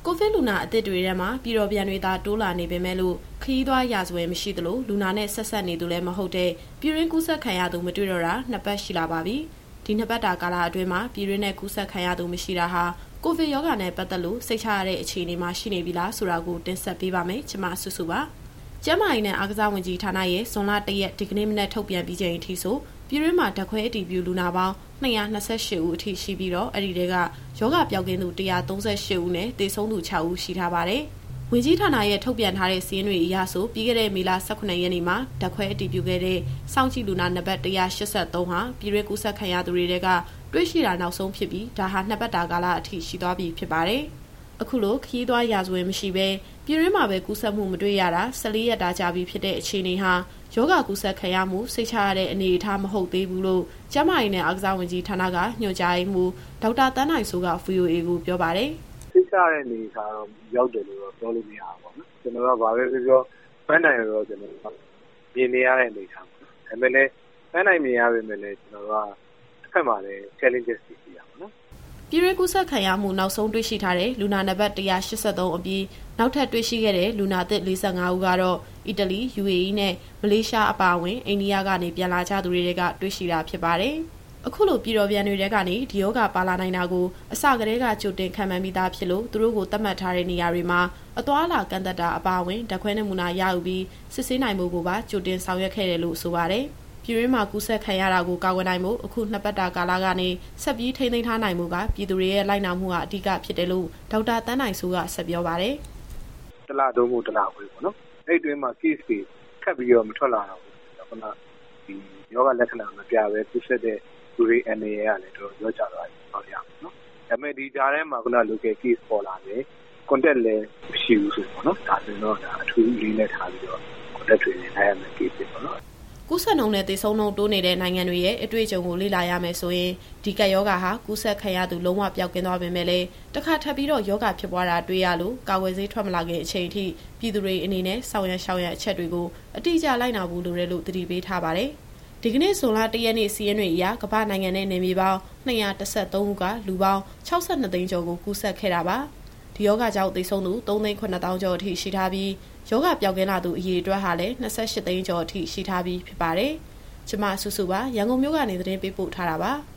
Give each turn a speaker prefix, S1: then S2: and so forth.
S1: ကိုဗစ်လူနာအသစ်တွေထဲမှာပြည်တော်ပြန်တွေသာတိုးလာနေပေမဲ့လို့ခရီးသွားရာဇဝင်မရှိသလိုလူနာနဲ့ဆက်ဆက်နေသူလည်းမဟုတ်တဲ့ပြည်တွင်းကူးစက်ခံရသူမတွေ့တော့တာ2 ပတ်ရှိလာပါပြီ။ဒီ2 ပတ်တာကာလအတွင်းမှာပြည်တွင်းနဲ့ကူးစက်ခံရသူမရှိတာဟာကိုဗစ်ရောဂါနဲ့ပတ်သက်လို့စိတ်ချရတဲ့အခြေအနေမှာရှိနေပြီလားဆိုတာကိုတင်ဆက်ပေးပါမယ်။ကျွန်မစုစုပါ။ကျန်းမာရေးနဲ့အားကစားဝန်ကြီးဌာနရဲ့ဇွန်လ1ရက်ဒီကနေ့မနက်ထုတ်ပြန်ပြီးချိန်အထိဆိုပြည်တွင်းမှာဓာတ်ခွဲအတည်ပြုလူနာပေါင်း228ဦးအထိရှိပြီးတော့အဲ့ဒီတွေကယောဂပျောက်ကင်းသူ138ဦးနဲ့သေဆုံးသူ6ဦးရှိထားပါတယ်။ဝန်ကြီးဌာနရဲ့ထုတ်ပြန်ထားတဲ့စာရင်းတွေအရဆိုပြီးခဲ့တဲ့မေလ18ရက်နေ့မှာဓာတ်ခွဲအတည်ပြုခဲ့တဲ့စောင့်ကြည့်လူနာနံပါတ်183ဟာပြည်တွင်းကူးစက်ခံရသူတွေကတွေ့ရှိတာနောက်ဆုံးဖြစ်ပြီးဒါဟာ2 ပတ်တာကာလအထိရှိသွားပြီဖြစ်ပါတယ်။အခုလိုခရီးသွားရာဇဝင်မရှိဘဲပြည်တွင်းမှာပဲကူးစက်မှုမတွေ့ရတာ14ရက်တာကြာပြီဖြစ်တဲ့အခြေအနေဟာယောဂကူးစက်ခံရမှုစိတ်ချရတဲ့အနေအထားမဟုတ်သေးဘူးလို့ကျန်းမာရေးနဲ့အားကစားဝန်ကြီးဌာနကညွှန်ကြားရေးမှူးဒေါက်တာတန်းနိုင်စိုးက VOA ကိုပြောပါတယ်
S2: ။စိတ်ချရတဲ့အနေအထားတော့ရောက်တယ်လို့ပြောလို့မရဘူးပေါ့နော်။ကျွန်တော်ကဘာပဲပြောပန်းနိုင်ရောကျွန်တော်မြင်နေရတဲ့အနေအထားပေါ့နော်။ဒါပေမဲ့လည်းပန်းနိုင်မြင်ရပေမဲ့လည်းကျွန်တော်ကတစ်ဖက်မှာလည်း challenges တွေရှိရပါတော့။
S1: ပြည်တွင်းကူးစက်ခံရမှုနောက်ဆုံးတွေ့ရှိထားတဲ့လူနာနံပါတ်183အပြီးနောက်ထပ်တွေ့ရှိခဲ့တဲ့လူနာသစ်45ဦးကတော့အီတလီ UAE နဲ့မလေးရှားအပါအဝင်အိန္ဒိယကနေပြန်လာကြသူတွေကတွေ့ရှိတာဖြစ်ပါတယ်။အခုလိုပြည်တော်ပြန်တွေကနေဒီယောဂပါလာနိုင်တာကိုအစကတည်းကကြိုတင်ခံမှန်းပြီးသားဖြစ်လို့သူတို့ကိုသတ်မှတ်ထားတဲ့နေရာတွေမှာအသွားအလာကန့်သတ်တာအပါအဝင်ဓာတ်ခွဲနမူနာရယူပြီးစစ်ဆေးနိုင်မှုကိုပါကြိုတင်ဆောင်ရွက်ခဲ့တယ်လို့ဆိုပါတယ်။ပြည်တွင်းမှာကူးစက်ခံရတာကိုကာကွယ်နိုင်မှုအခု2 ပတ်တာကာလကနေဆက်ပြီးထိန်းသိမ်းထားနိုင်မှုကပြည်သူတွေရဲ့လိုက်နာမှုကအဓိကဖြစ်တယ်လို့ဒေါက်တာတန်းနိုင်စိုးကဆက်ပြောပါတယ်
S2: ။တလသုံးဖို့တလခွဲပေါ့နော်။အဲ့တွင်းမှာ case တွေခက်ပြီးတော့မထွက်လာတော့ဘူး။ခုနဒီယောဂလက္ခဏာမပြဘဲကူးစက်တဲ့လူတွေအနေနဲ့ကလည်းတော့ရောကြသွားတယ်ပေါ့ရအောင်နော်။ဒါပေမဲ့ဒီကြားထဲမှာခုန local case ပေါ်လာတယ်။ contact လည်းမရှိဘူးဆိုပေါ့နော်။ဒါဆိုရင်တော့ဒါအထူးလေးနဲ့ထားပြီးတော့ contact တွေနဲ့နိုင်ရမယ် case တွေပေါ့နော်။
S1: ကူးစက်နှုန်းနဲ့သေဆုံးနှုန်းတိုးနေတဲ့နိုင်ငံတွေရဲ့အတွေ့အကြုံကိုလေ့လာရမယ်ဆိုရင်ဒီကပ်ရောဂါဟာကူးစက်ခံရသူလုံးဝပျောက်ကင်းသွားပေမဲ့လည်းတစ်ခါထပ်ပြီးတော့ရောဂါဖြစ်ပွားတာတွေ့ရလို့ကာကွယ်ဆေးထွက်မလာခင်အချိန်အထိပြည်သူတွေအနေနဲ့ဆောင်ရွက်ရှောင်ရအချက်တွေကိုအတိအကျလိုက်နာဖို့လိုတယ်လို့သတိပေးထားပါတယ်။ဒီကနေ့ဇွန်လ1ရက်နေ့စီးရင်တွေအရကမ္ဘာနိုင်ငံနဲ့နယ်မြေပေါင်း213ဦးကလူပေါင်း62သိန်းကျော်ကိုကူးစက်ခဲ့တာပါ။ဒီယောဂကြောင့်သေဆုံးသူ3,900,000ကျော်အထိရှိထားပြီးယောဂပျောက်ကင်းလာသူအရေအတွက်ဟာလည်း28သိန်းကျော်အထိရှိထားပြီးဖြစ်ပါတယ်။ကျွန်မစုစုပါရန်ကုန်မြို့ကနေသတင်းပေးပို့ထားတာပါ။